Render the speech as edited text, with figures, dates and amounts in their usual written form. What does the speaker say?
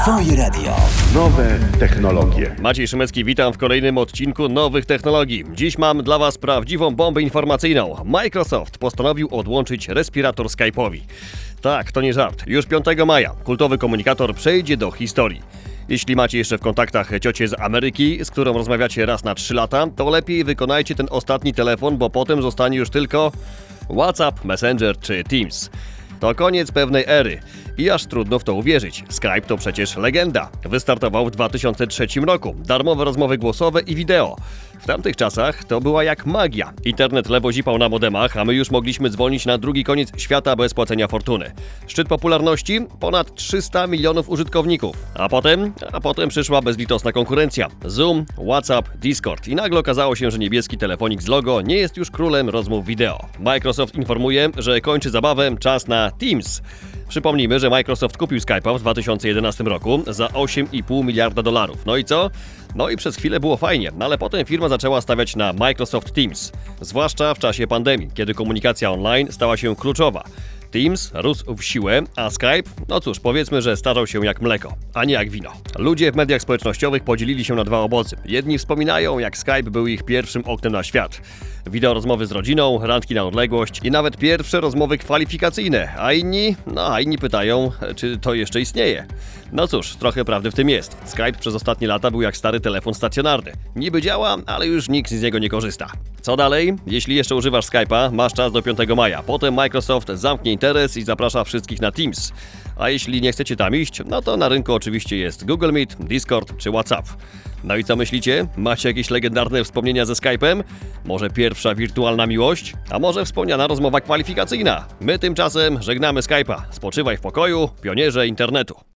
Twoje radio. Nowe technologie. Maciej Szymecki, witam w kolejnym odcinku Nowych Technologii. Dziś mam dla Was prawdziwą bombę informacyjną. Microsoft postanowił odłączyć respirator Skype'owi. Tak, to nie żart. Już 5 maja kultowy komunikator przejdzie do historii. Jeśli macie jeszcze w kontaktach ciocię z Ameryki, z którą rozmawiacie raz na 3 lata, to lepiej wykonajcie ten ostatni telefon, bo potem zostanie już tylko WhatsApp, Messenger czy Teams. To koniec pewnej ery i aż trudno w to uwierzyć. Skype to przecież legenda. Wystartował w 2003 roku. Darmowe rozmowy głosowe i wideo. W tamtych czasach to była jak magia. Internet lewo zipał na modemach, a my już mogliśmy dzwonić na drugi koniec świata bez płacenia fortuny. Szczyt popularności? Ponad 300 milionów użytkowników. A potem przyszła bezlitosna konkurencja. Zoom, WhatsApp, Discord. I nagle okazało się, że niebieski telefonik z logo nie jest już królem rozmów wideo. Microsoft informuje, że kończy zabawę, czas na Teams. Przypomnijmy, że Microsoft kupił Skype'a w 2011 roku za $8,5 miliarda. No i co? No i przez chwilę było fajnie, ale potem firma zaczęła stawiać na Microsoft Teams. Zwłaszcza w czasie pandemii, kiedy komunikacja online stała się kluczowa. Teams rósł w siłę, a Skype, no cóż, powiedzmy, że starzał się jak mleko, a nie jak wino. Ludzie w mediach społecznościowych podzielili się na dwa obozy. Jedni wspominają, jak Skype był ich pierwszym oknem na świat. Wideo rozmowy z rodziną, randki na odległość i nawet pierwsze rozmowy kwalifikacyjne, a inni pytają, czy to jeszcze istnieje. No cóż, trochę prawdy w tym jest. Skype przez ostatnie lata był jak stary telefon stacjonarny. Niby działa, ale już nikt z niego nie korzysta. Co dalej? Jeśli jeszcze używasz Skype'a, masz czas do 5 maja. Potem Microsoft zamknie interes i zaprasza wszystkich na Teams. A jeśli nie chcecie tam iść, no to na rynku oczywiście jest Google Meet, Discord czy WhatsApp. No i co myślicie? Macie jakieś legendarne wspomnienia ze Skype'em? Może pierwsza wirtualna miłość? A może wspomniana rozmowa kwalifikacyjna? My tymczasem żegnamy Skype'a. Spoczywaj w pokoju, pionierze internetu.